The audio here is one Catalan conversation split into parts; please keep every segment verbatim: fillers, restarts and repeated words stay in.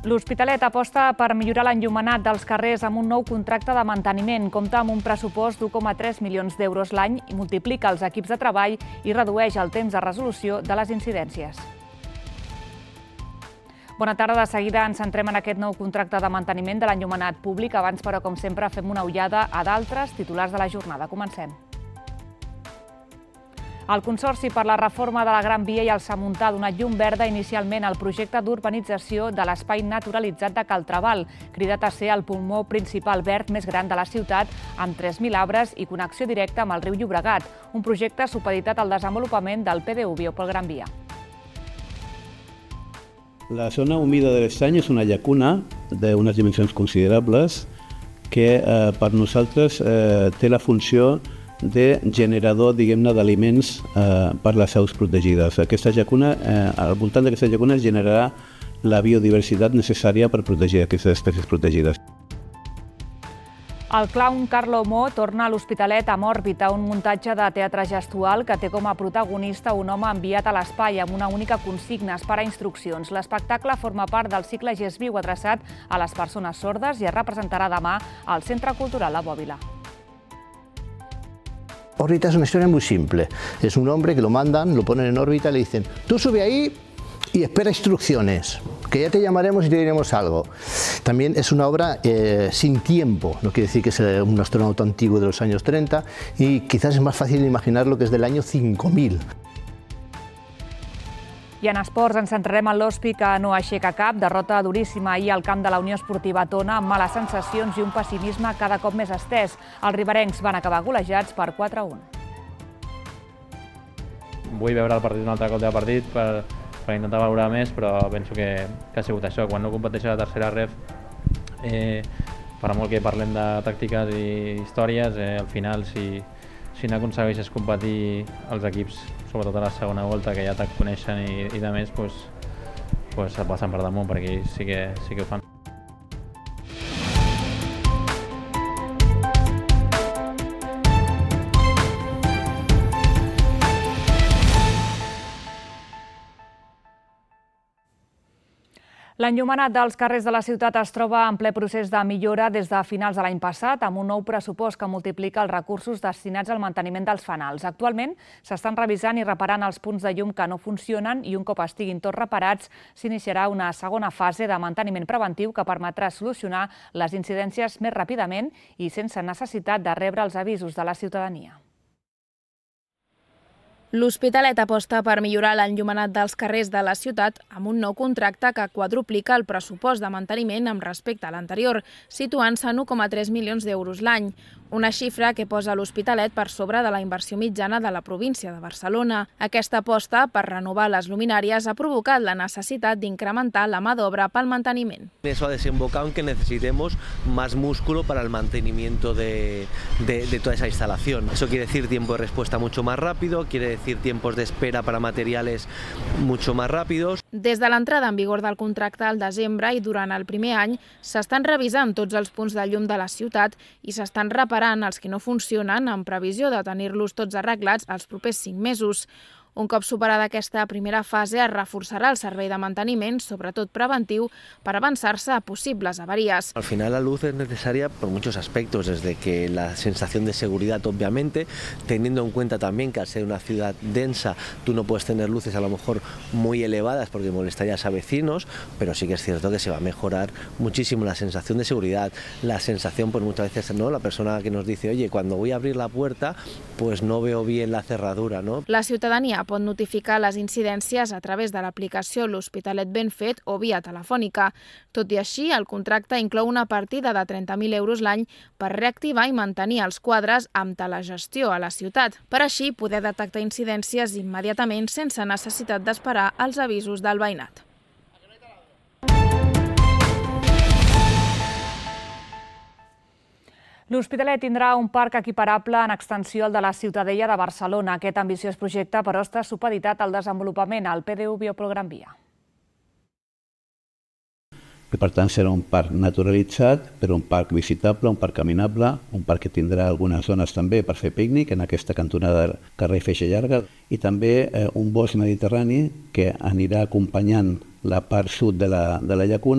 L'Hospitalet aposta per millorar l'enllumenat dels carrers amb un nou contracte de manteniment. Compta amb un pressupost d'u coma tres milions d'euros l'any i multiplica els equips de treball i redueix el temps de resolució de les incidències. Bona tarda. De seguida ens centrem en aquest nou contracte de manteniment de l'enllumenat públic. Abans, però, com sempre, fem una ullada a d'altres titulars de la jornada. Comencem. El Consorci per la Reforma de la Gran Via i el Samuntà ha donat llum verda inicialment al projecte d'urbanització de l'espai naturalitzat de Caltrabal, cridat a ser el pulmó principal verd més gran de la ciutat, amb tres mil arbres i connexió directa amb el riu Llobregat, un projecte supeditat al desenvolupament del P D U Biopol Gran Via. La zona humida de l'Estany és una llacuna d'unes dimensions considerables que eh, per nosaltres eh, té la funció de generador, diguem-ne, d'aliments eh, per les aus protegides. Aquesta llacuna, eh, al voltant d'aquesta llacuna es generarà la biodiversitat necessària per protegir aquestes espècies protegides. El clown Carlo Mo torna a l'Hospitalet amb Òrbita, un muntatge de teatre gestual que té com a protagonista un home enviat a l'espai amb una única consigna, esperar instruccions. L'espectacle forma part del cicle Gest Viu adreçat a les persones sordes i es representarà demà al Centre Cultural La Bòbila. Órbita es una historia muy simple. Es un hombre que lo mandan, lo ponen en órbita y le dicen: tú sube ahí y espera instrucciones, que ya te llamaremos y te diremos algo. También es una obra eh, sin tiempo, no quiere decir que sea un astronauta antiguo de los años treinta, y quizás es más fácil imaginarlo que es del año cinco mil. I en esports ens centrarem en l'Hospi, que no aixeca cap, derrota duríssima ahir al camp de la Unió Esportiva Tona, amb males sensacions i un pessimisme cada cop més estès. Els riberencs van acabar golejats per quatre a un. Vull veure el partit un altre cop de partit per, per intentar valorar més, però penso que, que ha sigut això. Quan no competeix a la tercera ref, eh, per molt que parlem de tàctiques i històries, eh, al final, si, si no aconsegueixes competir els equips, sobretot a la segona volta, que ja te'n coneixen i, i de més, doncs, doncs et passen per damunt, perquè sí que, sí que ho fan. L'enllumenat dels carrers de la ciutat es troba en ple procés de millora des de finals de l'any passat, amb un nou pressupost que multiplica els recursos destinats al manteniment dels fanals. Actualment s'estan revisant i reparant els punts de llum que no funcionen i un cop estiguin tots reparats s'iniciarà una segona fase de manteniment preventiu que permetrà solucionar les incidències més ràpidament i sense necessitat de rebre els avisos de la ciutadania. L'Hospitalet aposta per millorar l'enllumenat dels carrers de la ciutat amb un nou contracte que quadruplica el pressupost de manteniment amb respecte a l'anterior, situant-se en u coma tres milions d'euros l'any, una xifra que posa l'Hospitalet per sobre de la inversió mitjana de la província de Barcelona. Aquesta aposta per renovar les luminàries ha provocat la necessitat d'incrementar la mà d'obra pel manteniment. Eso ha desembocado en que necesitemos más músculo para el mantenimiento de, de, de toda esa instalación. Eso quiere decir tiempo de respuesta mucho más rápido, quiere decir tiempos de espera para materiales mucho más rápidos. Des de l'entrada en vigor del contracte al desembre i durant el primer any s'estan revisant tots els punts de llum de la ciutat i s'estan reparant els que no funcionen en previsió de tenir-los tots arreglats els propers cinc mesos. Un cop superada aquesta primera fase, es reforçarà el servei de manteniment, sobretot preventiu, per avançar-se a possibles avaries. Al final la luz es necesaria por muchos aspectos, desde que la sensación de seguridad, obviamente, teniendo en cuenta también que al ser una ciudad densa, tú no puedes tener luces a lo mejor muy elevadas porque molestarías a vecinos, pero sí que es cierto que se va a mejorar muchísimo la sensación de seguridad, la sensación, pues muchas veces, ¿no?, la persona que nos dice: oye, cuando voy a abrir la puerta, pues no veo bien la cerradura, ¿no? La ciutadania pot notificar les incidències a través de l'aplicació L'Hospitalet Ben Fet o via telefònica. Tot i així, el contracte inclou una partida de trenta mil euros l'any per reactivar i mantenir els quadres amb telegestió a la ciutat, per així poder detectar incidències immediatament sense necessitat d'esperar els avisos del veïnat. L'Hospitalet tindrà un parc equiparable en extensió al de la Ciutadella de Barcelona. Aquest ambiciós projecte, però, està supeditat al desenvolupament al P D U Biopol Gran Via. Per tant, serà un parc naturalitzat, però un parc visitable, un parc caminable, un parc que tindrà algunes zones també per fer pícnic en aquesta cantonada del carrer Feixa Llarga, i també eh, un bosc mediterrani que anirà acompanyant la part sud de la, de la llacuna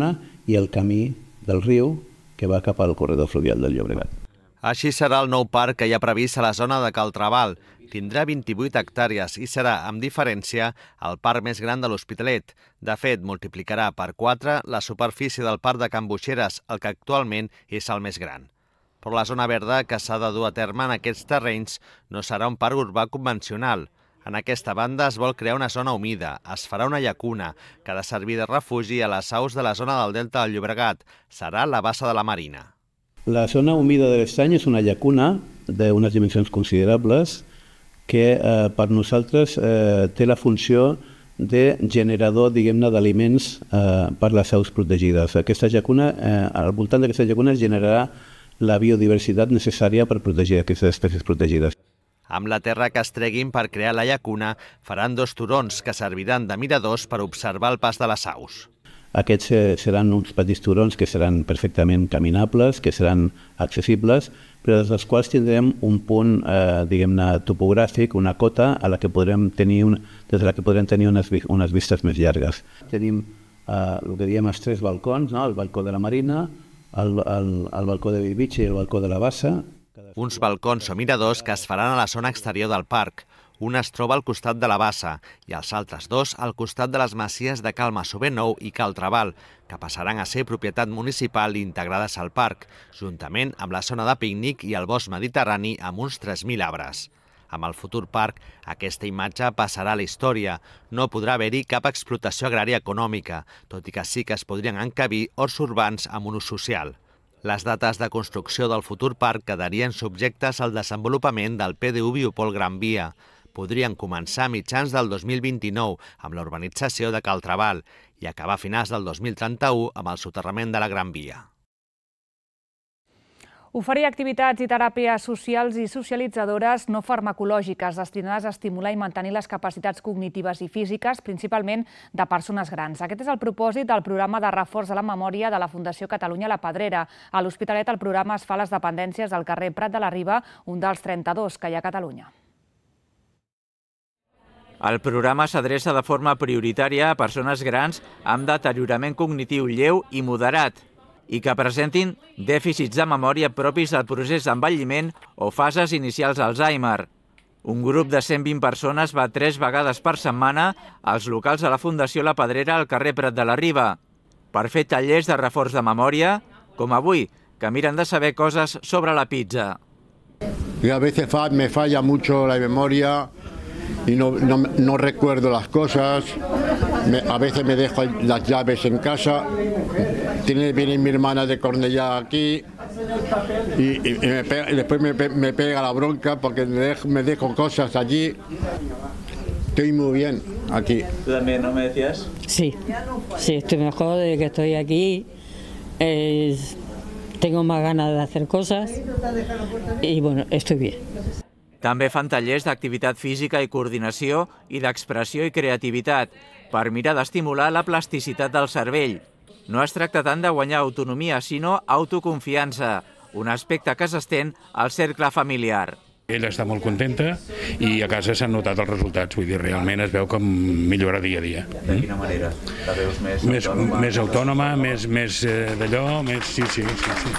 i el camí del riu que va cap al corredor fluvial del Llobregat. Així serà el nou parc que hi ha previst a la zona de Caltrabal. Tindrà vint-i-vuit hectàrees i serà, amb diferència, el parc més gran de l'Hospitalet. De fet, multiplicarà per quatre la superfície del parc de Can Boixeres, el que actualment és el més gran. Però la zona verda que s'ha de dur a terme en aquests terrenys no serà un parc urbà convencional. En aquesta banda es vol crear una zona humida, es farà una llacuna, que ha de servir de refugi a les aus de la zona del Delta del Llobregat. Serà la bassa de la Marina. La zona humida de l'Estany és una llacuna d'unes dimensions considerables que eh, per nosaltres eh, té la funció de generador, diguem-ne, d'aliments eh, per les aus protegides. Aquesta llacuna, eh, al voltant d'aquesta llacuna es generarà la biodiversitat necessària per protegir aquestes espècies protegides. Amb la terra que es treguin per crear la llacuna, faran dos turons que serviran de miradors per observar el pas de les aus. Aquests eh, seran uns petits turons que seran perfectament caminables, que seran accessibles, però des dels quals tindrem un punt, eh, diguem-ne, topogràfic, una cota a la que podrem tenir un, des de la que podrem tenir unes, unes vistes més llargues. Tenim eh, el que diem els tres balcons, no? El balcó de la Marina, el, el, el balcó de Bellvitge i el balcó de la Bassa. Uns balcons o miradors que es faran a la zona exterior del parc. Un es troba al costat de la Bassa i els altres dos al costat de les masies de Cal Massover Nou i Cal Trabal, que passaran a ser propietat municipal i integrades al parc, juntament amb la zona de pícnic i el bosc mediterrani amb uns tres mil arbres. Amb el futur parc, aquesta imatge passarà a la història. No podrà haver-hi cap explotació agrària econòmica, tot i que sí que es podrien encabir horts urbans amb un ús social. Les dates de construcció del futur parc quedarien subjectes al desenvolupament del P D U Biopol Gran Via. Podrien començar a mitjans del dos mil vint-i-nou amb la urbanització de Cal Trabal i acabar a finals del dos mil trenta-u amb el soterrament de la Gran Via. Oferir activitats i teràpies socials i socialitzadores no farmacològiques destinades a estimular i mantenir les capacitats cognitives i físiques, principalment de persones grans. Aquest és el propòsit del programa de reforç de la memòria de la Fundació Catalunya La Pedrera. A l'Hospitalet el programa es fa a les dependències del carrer Prat de la Riba, un dels trenta-dos que hi ha a Catalunya. El programa s'adreça de forma prioritària a persones grans amb deteriorament cognitiu lleu i moderat i que presentin dèficits de memòria propis del procés d'envelliment o fases inicials d'Alzheimer. Un grup de cent vint persones va tres vegades per setmana als locals de la Fundació La Pedrera al carrer Prat de la Riba per fer tallers de reforç de memòria, com avui, que miren de saber coses sobre la pizza. Y a veces me falla mucho la memoria y no, no, no recuerdo las cosas, me, a veces me dejo las llaves en casa, tiene, viene mi hermana de Cornellá aquí y, y, y, me pega, y después me, me pega la bronca porque me dejo, me dejo cosas allí. Estoy muy bien aquí. ¿Tú también no me decías? Sí, sí, estoy mejor desde que estoy aquí, eh, tengo más ganas de hacer cosas y bueno, estoy bien. També fan tallers d'activitat física i coordinació i d'expressió i creativitat per mirar d'estimular la plasticitat del cervell. No es tracta tant de guanyar autonomia, sinó autoconfiança, un aspecte que s'estén al cercle familiar. Ella està molt contenta i a casa s'han notat els resultats, vull dir, realment es veu com millora dia a dia. De quina manera? La veus més autònoma? Més autònoma, més, més d'allò, més... Sí, sí, sí, sí.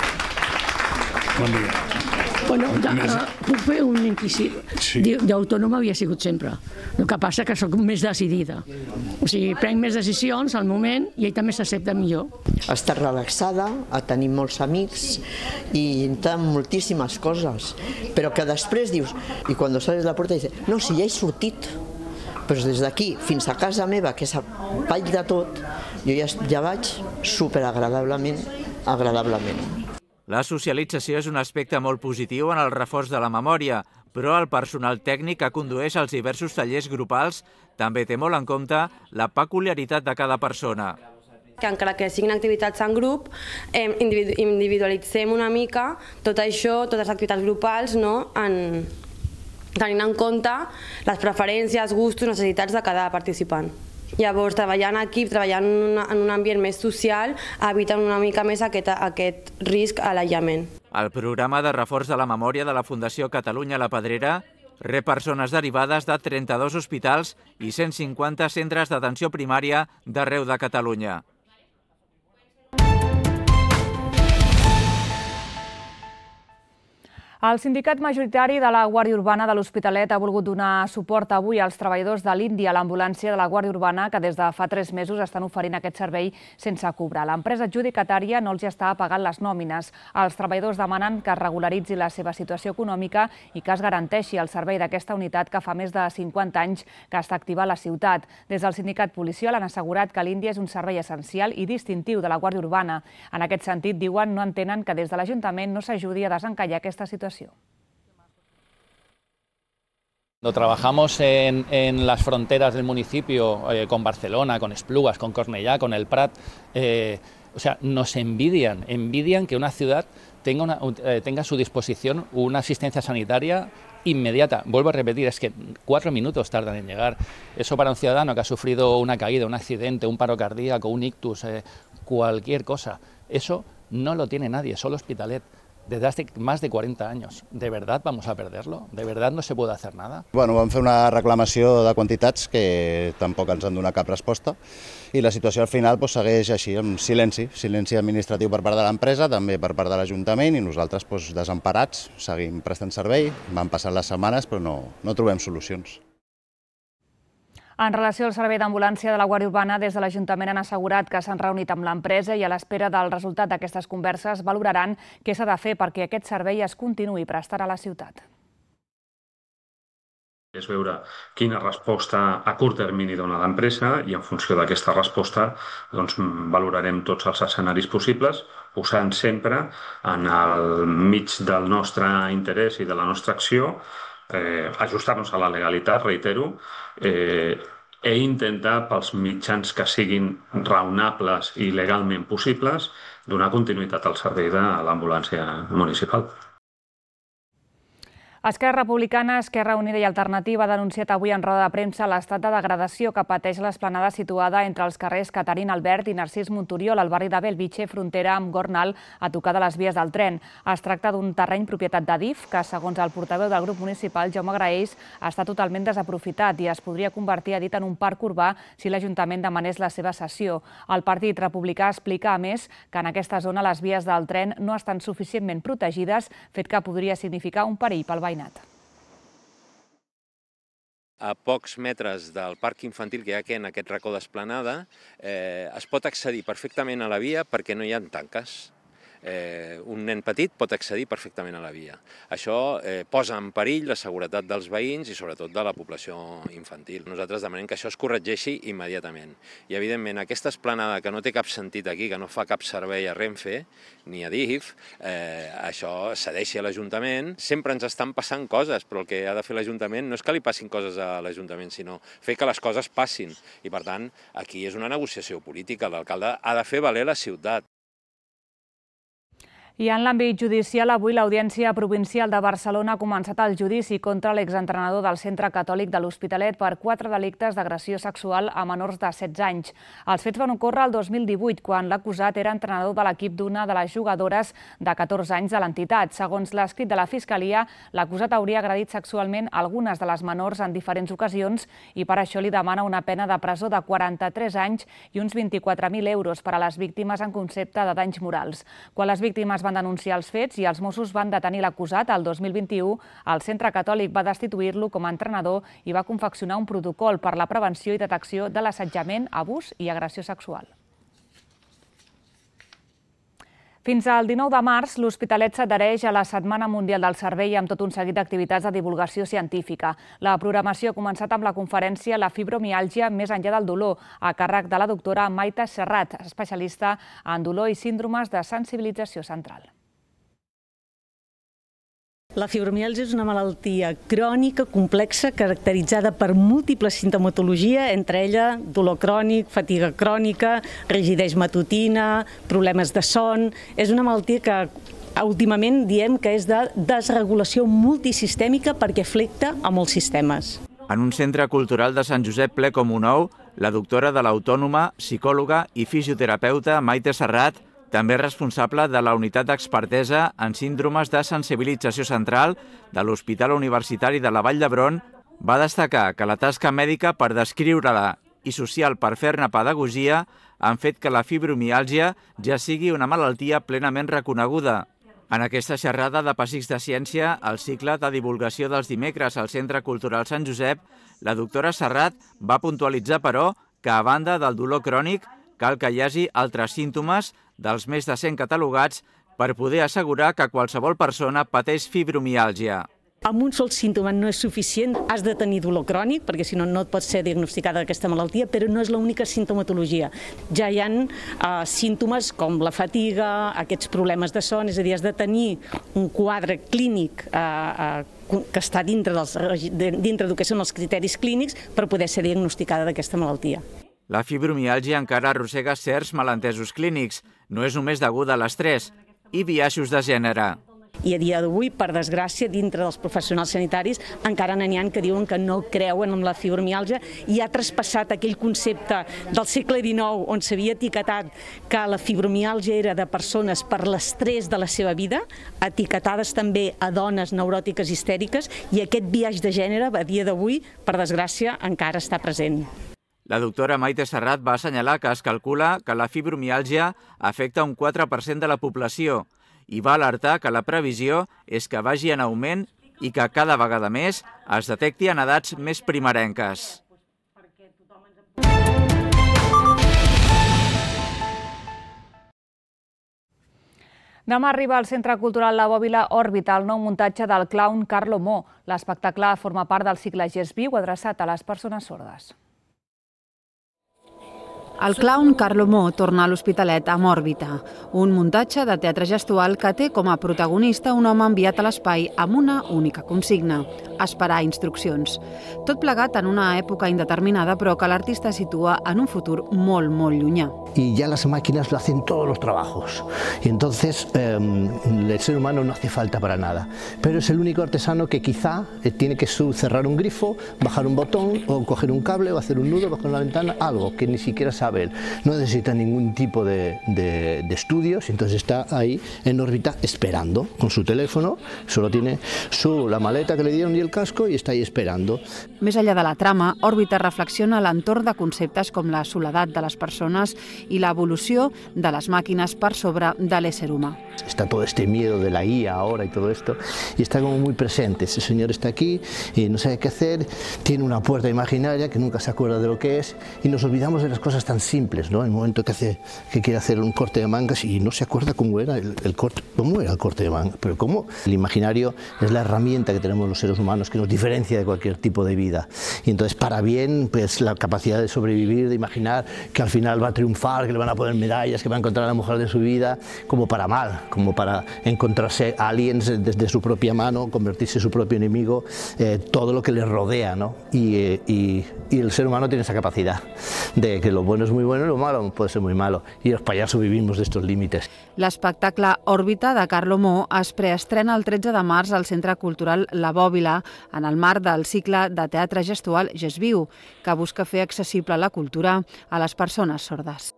Bon dia. Bueno, de, puc fer un inquisit. Sí. D'autònoma havia sigut sempre. El que passa que sóc més decidida. O sigui, prenc més decisions al moment i ell també s'accepta millor. Està relaxada, ha tenir molts amics i entra moltíssimes coses. Però que després dius, i quan sales de la porta dius, no, si ja he sortit. Però des d'aquí fins a casa meva, que és a pall de tot, jo ja, ja vaig superagradablement, agradablement. La socialització és un aspecte molt positiu en el reforç de la memòria, però el personal tècnic que condueix els diversos tallers grupals també té molt en compte la peculiaritat de cada persona. Que encara que siguin activitats en grup, individualitzem una mica tot això, totes les activitats grupals, no? en, tenint en compte les preferències, gustos, necessitats de cada participant. Llavors, treballar en equip, treballar en un ambient més social, eviten una mica més aquest, aquest risc a l'aïllament. El programa de reforç de la memòria de la Fundació Catalunya La Pedrera rep persones derivades de trenta-dos hospitals i cent cinquanta centres d'atenció primària d'arreu de Catalunya. El sindicat majoritari de la Guàrdia Urbana de l'Hospitalet ha volgut donar suport avui als treballadors de l'Índia, l'ambulància de la Guàrdia Urbana, que des de fa tres mesos estan oferint aquest servei sense cobrar. L'empresa adjudicatària no els està pagant les nòmines. Els treballadors demanen que es regularitzi la seva situació econòmica i que es garanteixi el servei d'aquesta unitat que fa més de cinquanta anys que està activa a la ciutat. Des del sindicat policial han assegurat que l'Índia és un servei essencial i distintiu de la Guàrdia Urbana. En aquest sentit, diuen, no entenen que des de l'Ajuntament no s'ajudi a desencallar aquesta situació. Cuando trabajamos en, en las fronteras del municipio, eh, con Barcelona, con Esplugas, con Cornellá, con el Prat, eh, o sea, nos envidian, envidian que una ciudad tenga, una, eh, tenga a su disposición una asistencia sanitaria inmediata. Vuelvo a repetir, es que cuatro minutos tardan en llegar. Eso para un ciudadano que ha sufrido una caída, un accidente, un paro cardíaco, un ictus, eh, cualquier cosa, eso no lo tiene nadie, solo Hospitalet. Desde hace más de cuarenta años. ¿De verdad vamos a perderlo? ¿De verdad no se puede hacer nada? Bueno, vam fer una reclamació de quantitats que tampoc ens han donat cap resposta i la situació al final doncs, segueix així, amb silenci, silenci administratiu per part de l'empresa, també per part de l'Ajuntament i nosaltres doncs, desemparats, seguim prestant servei, van passant les setmanes però no, no trobem solucions. En relació al servei d'ambulància de la Guàrdia Urbana, des de l'Ajuntament han assegurat que s'han reunit amb l'empresa i a l'espera del resultat d'aquestes converses valoraran què s'ha de fer perquè aquest servei es continuï prestant a la ciutat. És veure quina resposta a curt termini dona l'empresa i en funció d'aquesta resposta doncs, valorarem tots els escenaris possibles, posant sempre en el mig del nostre interès i de la nostra acció Eh, ajustar-nos a la legalitat, reitero, eh, e intentar, pels mitjans que siguin raonables i legalment possibles, donar continuïtat al servei de l'ambulància municipal. Esquerra Republicana, Esquerra Unida i Alternativa ha denunciat avui en roda de premsa l'estat de degradació que pateix l'esplanada situada entre els carrers Caterina Albert i Narcís Monturiol al barri de Bellvitge, frontera amb Gornal, a tocar de les vies del tren. Es tracta d'un terreny propietat d'Adif que, segons el portaveu del grup municipal, Jaume Graells, està totalment desaprofitat i es podria convertir, ha dit, en un parc urbà si l'Ajuntament demanés la seva cessió. El Partit Republicà explica, a més, que en aquesta zona les vies del tren no estan suficientment protegides, fet que podria significar un perill pel veïnat. A pocs metres del parc infantil que hi ha aquí en aquest racó d'esplanada, eh, es pot accedir perfectament a la via perquè no hi ha tanques. Eh, un nen petit pot accedir perfectament a la via. Això eh, posa en perill la seguretat dels veïns i sobretot de la població infantil. Nosaltres demanem que això es corregeixi immediatament. I evidentment aquesta esplanada que no té cap sentit aquí, que no fa cap servei a Renfe ni a D I F, eh, això cedeixi a l'Ajuntament. Sempre ens estan passant coses, però el que ha de fer l'Ajuntament no és que li passin coses a l'Ajuntament, sinó fer que les coses passin. I per tant, aquí és una negociació política. L'alcalde ha de fer valer la ciutat. I en l'àmbit judicial, avui l'Audiència Provincial de Barcelona ha començat el judici contra l'exentrenador del Centre Catòlic de l'Hospitalet per quatre delictes d'agressió sexual a menors de setze anys. Els fets van ocórrer el dos mil divuit, quan l'acusat era entrenador de l'equip d'una de les jugadores de catorze anys de l'entitat. Segons l'escrit de la Fiscalia, l'acusat hauria agredit sexualment algunes de les menors en diferents ocasions i per això li demana una pena de presó de quaranta-tres anys i uns vint-i-quatre mil euros per a les víctimes en concepte de danys morals. Quan les víctimes van denunciar els fets i els Mossos van detenir l'acusat el dos mil vint-i-u, el Centre Catòlic va destituir-lo com a entrenador i va confeccionar un protocol per la prevenció i detecció de l'assetjament, abús i agressió sexual. Fins al dinou de març, l'Hospitalet s'adhereix a la Setmana Mundial del Cervell amb tot un seguit d'activitats de divulgació científica. La programació ha començat amb la conferència La fibromiàlgia més enllà del dolor, a càrrec de la doctora Maite Serrat, especialista en dolor i síndromes de sensibilització central. La fibromiàlgia és una malaltia crònica, complexa, caracteritzada per múltiples sintomatologia, entre ella dolor crònic, fatiga crònica, rigidesa matutina, problemes de son. És una malaltia que últimament diem que és de desregulació multisistèmica perquè afecta a molts sistemes. En un centre cultural de Sant Josep ple com un ou, la doctora de l'Autònoma, psicòloga i fisioterapeuta Maite Serrat, també responsable de la unitat d'expertesa en síndromes de sensibilització central de l'Hospital Universitari de la Vall d'Hebron, va destacar que la tasca mèdica per descriure-la i social per fer-ne pedagogia han fet que la fibromiàlgia ja sigui una malaltia plenament reconeguda. En aquesta xerrada de Pessics de Ciència, el cicle de divulgació dels dimecres al Centre Cultural Sant Josep, la doctora Serrat va puntualitzar, però, que a banda del dolor crònic, cal que hi hagi altres símptomes dels més de cent catalogats per poder assegurar que qualsevol persona pateix fibromiàlgia. Amb un sol símptoma no és suficient, has de tenir dolor crònic, perquè si no, no et pot ser diagnosticada aquesta malaltia, però no és l'única sintomatologia. Ja hi ha uh, símptomes com la fatiga, aquests problemes de son, és a dir, has de tenir un quadre clínic uh, uh, que està dintre dels, dintre del que són els criteris clínics per poder ser diagnosticada d'aquesta malaltia. La fibromiàlgia encara arrossega certs malentesos clínics. No és només deguda a l'estrès i biaixos de gènere. I a dia d'avui, per desgràcia, dintre dels professionals sanitaris encara n'hi ha que diuen que no creuen en la fibromiàlgia i ha traspassat aquell concepte del segle dinou on s'havia etiquetat que la fibromiàlgia era de persones per l'estrès de la seva vida, etiquetades també a dones neuròtiques histèriques, i aquest biaix de gènere, a dia d'avui, per desgràcia, encara està present. La doctora Maite Serrat va assenyalar que es calcula que la fibromiàlgia afecta un quatre per cent de la població i va alertar que la previsió és que vagi en augment i que cada vegada més es detecti en edats més primerenques. Demà arriba al Centre Cultural La Bòbila Òrbita el nou muntatge del clown Carlo Mo. L'espectacle forma part del cicle Gest Viu adreçat a les persones sordes. El clown Carlo Mo torna a l'Hospitalet amb Òrbita, un muntatge de teatre gestual que té com a protagonista un home enviat a l'espai amb una única consigna: esperar instruccions. Tot plegat en una època indeterminada, però que l'artista situa en un futur molt, molt llunyà. Y ya las máquinas lo hacen todos los trabajos. Y entonces eh, el ser humano no hace falta para nada. Pero es el único artesano que quizá eh, tiene que cerrar un grifo, bajar un botón, o coger un cable, o hacer un nudo, bajar una ventana, algo que ni siquiera sabe él. No necesita ningún tipo de, de, de estudios, entonces está ahí en órbita esperando con su teléfono, solo tiene su, la maleta que le dieron y el casco y está ahí esperando. Més enllà de la trama, Òrbita reflexiona a l'entorn de conceptes com la soledat de les persones i l'evolució de les màquines per sobre de l'ésser humà. Está todo este miedo de la I A ahora y todo esto, y está como muy presente. Ese señor está aquí y no sabe qué hacer, tiene una puerta imaginaria que nunca se acuerda de lo que es, y nos olvidamos de las cosas tan simples, ¿no? En el momento que, hace, que quiere hacer un corte de mangas y no se acuerda cómo era el, el corte, cómo era el corte de mangas, pero cómo el imaginario es la herramienta que tenemos los seres humanos que nos diferencia de cualquier tipo de vida. Y entonces, para bien, pues la capacidad de sobrevivir, de imaginar que al final va a triunfar, que le van a poner medallas, que va a encontrar a la mujer de su vida, como para mal, como para encontrarse aliens desde su propia mano, convertirse en su propio enemigo, eh, todo lo que le rodea, ¿no? Y, eh, y, y el ser humano tiene esa capacidad de que lo bueno es muy bueno y lo malo puede ser muy malo. Y los payasos vivimos de estos límites. L'espectacle Òrbita de Carlo Mo es preestrena el tretze de març al Centre Cultural La Bòbila en el marc del cicle de teatre gestual Gest Viu, que busca fer accessible la cultura a les persones sordes.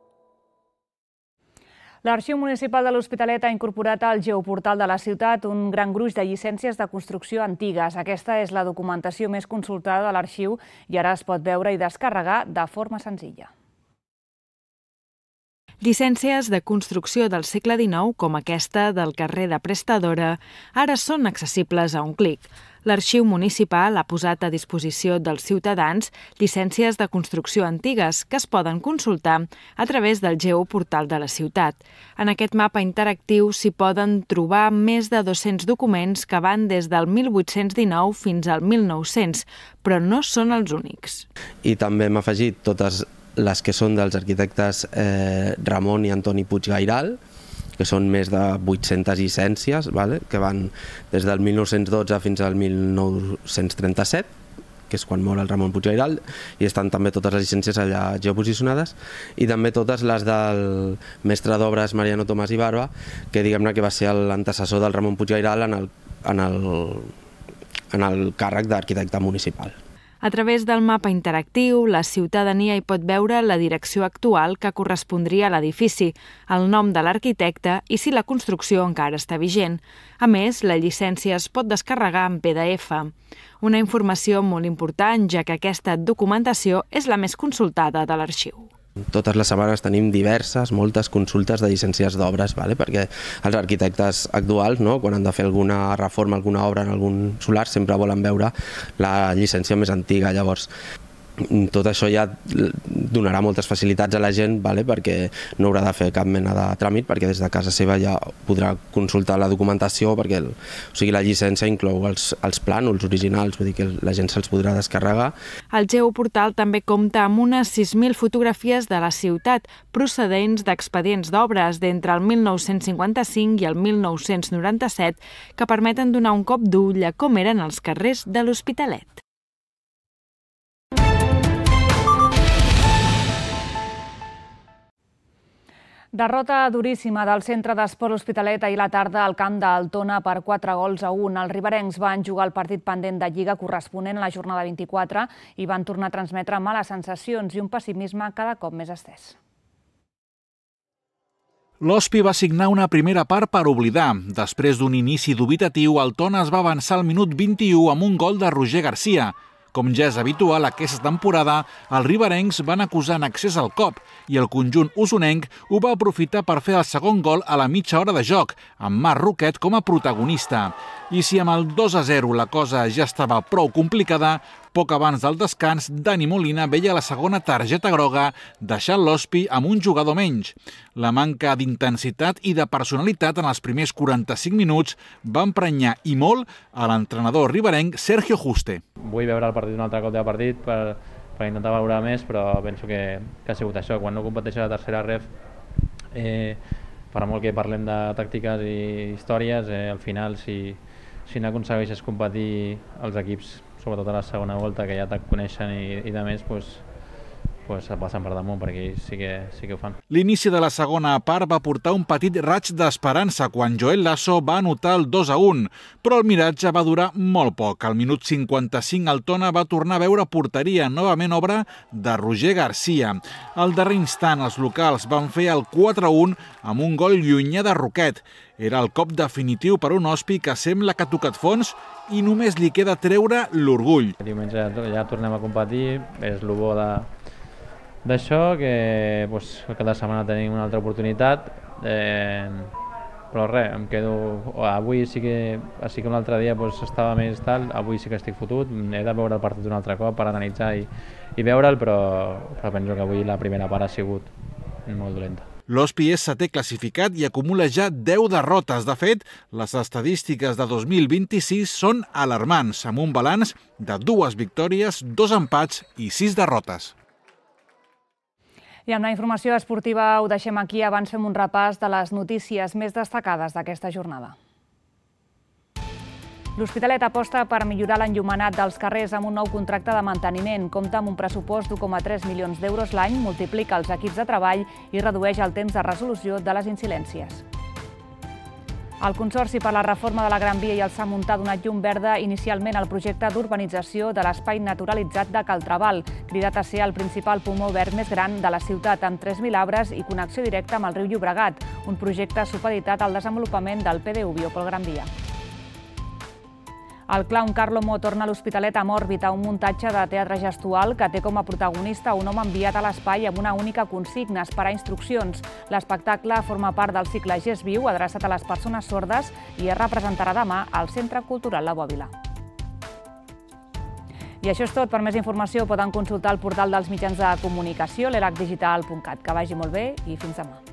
L'Arxiu Municipal de l'Hospitalet ha incorporat al geoportal de la ciutat un gran gruix de llicències de construcció antigues. Aquesta és la documentació més consultada de l'arxiu i ara es pot veure i descarregar de forma senzilla. Llicències de construcció del segle dinou, com aquesta del carrer de Prestadora, ara són accessibles a un clic. L'Arxiu Municipal ha posat a disposició dels ciutadans llicències de construcció antigues que es poden consultar a través del geoportal de la ciutat. En aquest mapa interactiu s'hi poden trobar més de dos-cents documents que van des del mil vuit-cents dinou fins al mil nou-cents, però no són els únics. I també hem afegit totes les que són dels arquitectes eh, Ramon i Antoni Puiggairal, que són més de vuit-centes llicències, vale? Que van des del mil nou-cents dotze fins al mil nou-cents trenta-set, que és quan mor el Ramon Puiggairal, i estan també totes les llicències allà geoposicionades, i també totes les del mestre d'obres Mariano Tomàs i Barba, que diguem-ne que va ser l'antecessor del Ramon Puiggairal en el, en el, en el càrrec d'arquitecte municipal. A través del mapa interactiu, la ciutadania hi pot veure la direcció actual que correspondria a l'edifici, el nom de l'arquitecte i si la construcció encara està vigent. A més, la llicència es pot descarregar en P D F. Una informació molt important, ja que aquesta documentació és la més consultada de l'arxiu. Totes les setmanes tenim diverses, moltes consultes de llicències d'obres, vale? Perquè els arquitectes actuals, no? Quan han de fer alguna reforma, alguna obra en algun solar, sempre volen veure la llicència més antiga. Llavors, tot això ja donarà moltes facilitats a la gent, vale? Perquè no haurà de fer cap mena de tràmit, perquè des de casa seva ja podrà consultar la documentació, perquè el, o sigui, la llicència inclou els, els plànols originals, vull dir que la gent se'ls podrà descarregar. El geoportal també compta amb unes sis mil fotografies de la ciutat, procedents d'expedients d'obres d'entre el mil nou-cents cinquanta-cinc i el mil nou-cents noranta-set, que permeten donar un cop d'ull a com eren els carrers de l'Hospitalet. Derrota duríssima del centre d'esport L'Hospitalet ahir a la tarda al camp d'Altona per quatre gols a un. Els riberencs van jugar el partit pendent de Lliga corresponent a la jornada vint-i-quatre i van tornar a transmetre males sensacions i un pessimisme cada cop més estès. L'Hospi va signar una primera part per oblidar. Després d'un inici dubitatiu, Altona es va avançar al minut vint-i-u amb un gol de Roger Garcia. Com ja és habitual aquesta temporada, els riberencs van acusar en excés el cop i el conjunt usonenc ho va aprofitar per fer el segon gol a la mitja hora de joc, amb Marc Roquet com a protagonista. I si amb el dos a zero la cosa ja estava prou complicada, poc abans del descans, Dani Molina veia la segona targeta groga, deixant l'Hospi amb un jugador menys. La manca d'intensitat i de personalitat en els primers quaranta-cinc minuts va emprenyar i molt a l'entrenador riberenc Sergio Juste. Vull veure el partit un altre cop de partit per, per intentar valorar més, però penso que, que ha sigut això. Quan no competeix a la tercera ref, eh, per molt que parlem de tàctiques i històries, eh, al final si, si n'aconsegueixes competir els equips, sobretot a la segona volta, que ja te coneixen i, i de més, pues, pues et passen per damunt, perquè sí que, sí que ho fan. L'inici de la segona part va portar un petit raig d'esperança quan Joel Lasso va anotar el dos a un, però el miratge va durar molt poc. Al minut cinquanta-cinc, Altona va tornar a veure porteria, novament obra de Roger Garcia. Al darrer instant, els locals van fer el quatre a un amb un gol llunyà de Roquet. Era el cop definitiu per un Hospi que sembla que ha tocat fons i només li queda treure l'orgull. Diumenge ja tornem a competir, és el bo de d'això, que pues, cada setmana tenim una altra oportunitat, eh, però res, em quedo... Avui sí que, així que l'altre dia pues, estava més tal, avui sí que estic fotut, he de veure el partit un altre cop per analitzar i, i veure'l, però, però penso que avui la primera part ha sigut molt dolenta. L'Hospi és setè classificat i acumula ja deu derrotes. De fet, les estadístiques de dos mil vint-i-sis són alarmants, amb un balanç de dues victòries, dos empats i sis derrotes. I amb la informació esportiva ho deixem aquí. Abans fem un repàs de les notícies més destacades d'aquesta jornada. L'Hospitalet aposta per millorar l'enllumenat dels carrers amb un nou contracte de manteniment. Compta amb un pressupost d'u coma tres milions d'euros l'any, multiplica els equips de treball i redueix el temps de resolució de les incidències. El Consorci per la Reforma de la Gran Via i el S'ha Muntar ha donat llum verda inicialment al projecte d'urbanització de l'espai naturalitzat de Caltrabal, cridat a ser el principal pulmó verd més gran de la ciutat, amb tres mil arbres i connexió directa amb el riu Llobregat, un projecte supeditat al desenvolupament del P D U Biopol Gran Via. El clown Carlo Mo torna a l'Hospitalet amb Òrbita, un muntatge de teatre gestual que té com a protagonista un home enviat a l'espai amb una única consigna, esperar instruccions. L'espectacle forma part del cicle Gest Viu, adreçat a les persones sordes, i es representarà demà al Centre Cultural La Bòbila. I això és tot. Per més informació poden consultar el portal dels mitjans de comunicació, l'e l a c digital punt cat. Que vagi molt bé i fins demà.